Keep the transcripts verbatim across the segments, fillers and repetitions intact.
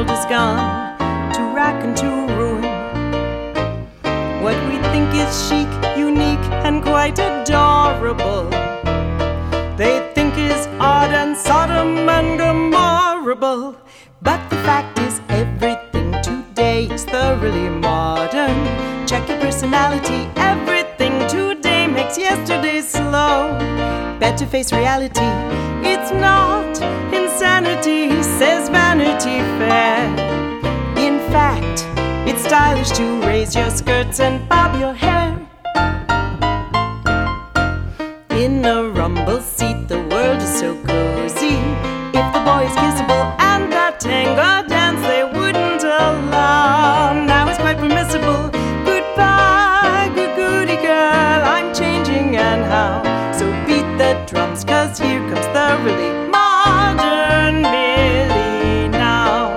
world has gone to rack and to ruin. What we think is chic, unique, and quite adorable, they think is odd and Sodom and Gomorrahable. But the fact is, everything today is thoroughly modern. Check your personality, everything today makes yesterday slow. Better face reality, it's not insanity, says Vanity Fair. In fact, it's stylish to raise your skirts and bob your hair. In a rumble seat, the world is so cozy. If the boy is kissable and that tango dance they wouldn't allow, now it's quite permissible. Goodbye, good goody girl, I'm changing and how. So beat the drums, cause here comes the really modern Millie now.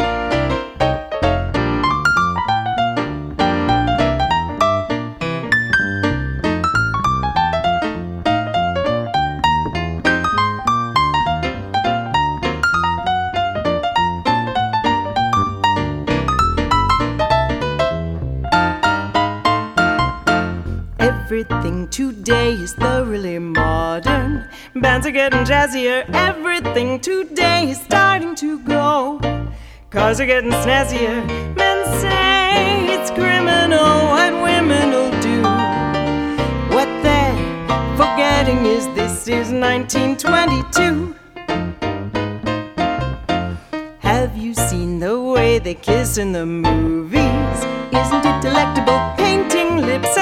Everything today is thoroughly modern. Bands are getting jazzier. Everything today is starting to go. Cars are getting snazzier. Men say it's criminal what women will do. What they're forgetting is this is nineteen twenty-two. Have you seen the way they kiss in the movies? Isn't it delectable? Painting lips